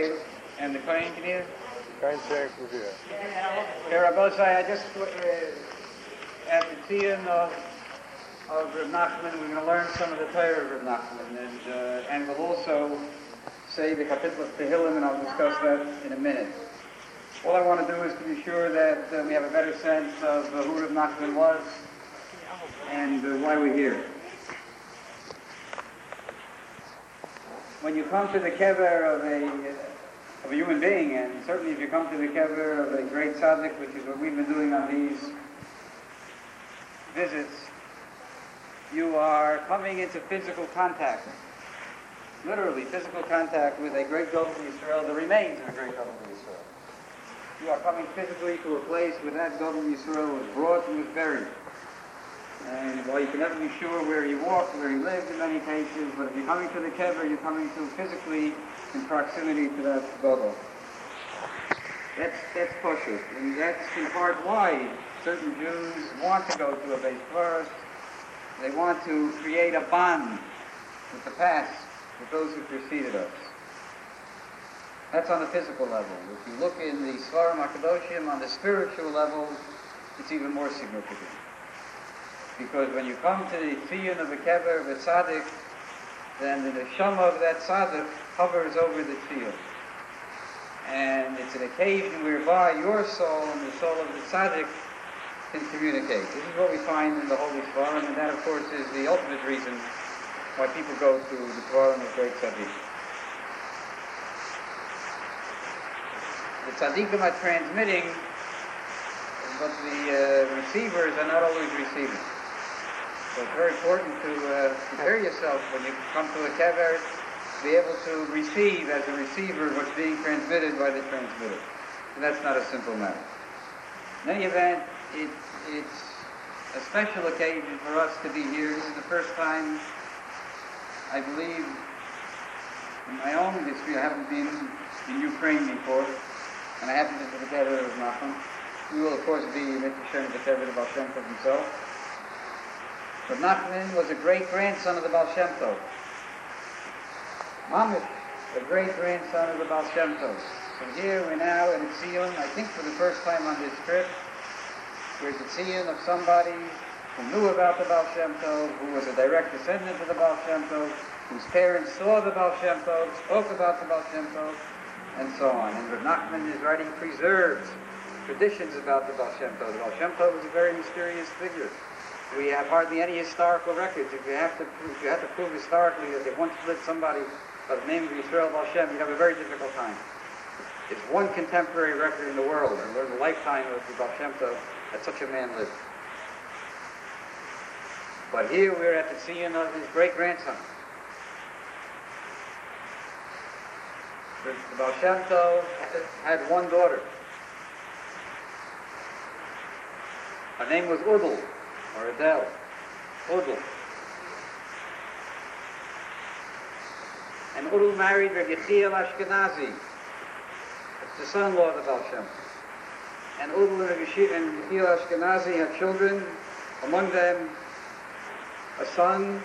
Dave and the Kohen, can you hear? Kein Schenk für wir. Here, Rabbosai, I just, at the Tzion of Reb Nachman, we're going to learn some of the Torah of Reb Nachman, and we'll also say the Kapitel of Tehillim, and I'll discuss that in a minute. All I want to do is to be sure that we have a better sense of who Reb Nachman was and why we're here. When you come to the kever of a human being, and certainly if you come to the kever of a great tzaddik, which is what we've been doing on these visits, you are coming into physical contact, literally physical contact with a great Gadol Yisrael, the remains of a great Gadol Yisrael. You are coming physically to a place where that Gadol Yisrael was brought and was buried. And while you can never be sure where he walked, where he lived in many cases, but if you're coming to the kever, you're coming to physically in proximity to that Gadol. That's Pashut. And that's in part why certain Jews want to go to a base first. They want to create a bond with the past, with those who preceded us. That's on the physical level. If you look in the Svarim HaKadoshim, on the spiritual level, it's even more significant. Because when you come to the Tzion of the Kever of a Tzaddik, then the Neshama of that Tzaddik hovers over the Tzion. And it's an occasion whereby your soul and the soul of the Tzaddik can communicate. This is what we find in the Holy Svarim, and that of course is the ultimate reason why people go to the Svarim of great Tzaddik. The Tzaddikim are transmitting, but the receivers are not always receiving. So it's very important to prepare yourself when you come to a kever, to be able to receive as a receiver what's being transmitted by the transmitter. And that's not a simple matter. In any event, it's a special occasion for us to be here. This is the first time, I believe, in my own history, I haven't been in Ukraine before, and I haven't been to the kever of Nachman. We will, of course, be sharing the kever of Baal Shem Tov himself. But Nachman was a great-grandson of the Baal Shem Tov. Mamish, a great-grandson of the Baal Shem Tov. So here we're now in a Tzion, I think for the first time on this trip, there's a Tzion of somebody who knew about the Baal Shem Tov, who was a direct descendant of the Baal Shem Tov, whose parents saw the Baal Shem Tov, spoke about the Baal Shem Tov, and so on. And Reb Nachman is writing preserved traditions about the Baal Shem Tov. The Baal Shem Tov was a very mysterious figure. We have hardly any historical records. If you have to prove historically that they once lived somebody by the name of Yisrael Baal Shem, you have a very difficult time. It's one contemporary record in the world, and there's a lifetime of the Baal Shem Tov that such a man lived. But here we're at the Tzion of his great-grandson. The Baal Shem Tov had one daughter. Her name was Udal, or Adele. Udal. And Udal married Reb Yechiel Ashkenazi. It's the son-in-law of the Baal Shem. And Udal and Yechiel Ashkenazi had children, among them a son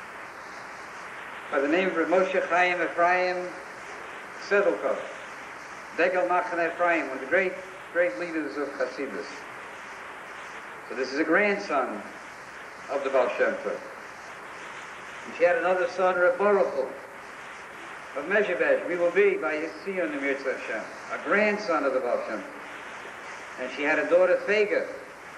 by the name of Reb Moshe Chaim Ephraim Sedelkov, Degel Machan Ephraim, one of the great leaders of Hasidus. So this is a grandson of the Baal Shem Tov. And she had another son, Reb Baruch of Mezhebesh. We will be by his Tzion in Mirza Hashem, a grandson of the Baal Shem Tov. And she had a daughter, Fega.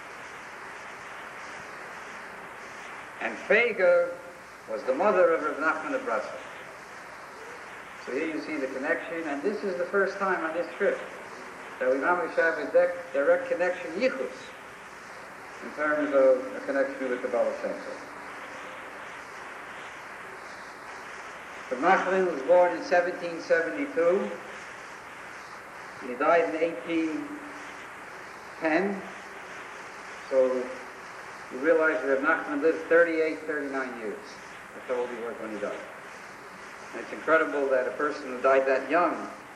And Fega was the mother of Reb Nachman of Bratslav. So here you see the connection, and this is the first time on this trip that we mamish have a direct connection, yichus, in terms of a connection with the Baal Shem Tov. Reb Nachman was born in 1772. He died in 1810. So you realize that Reb Nachman lived 39 years. That's how old he was when he died. And it's incredible that a person who died that young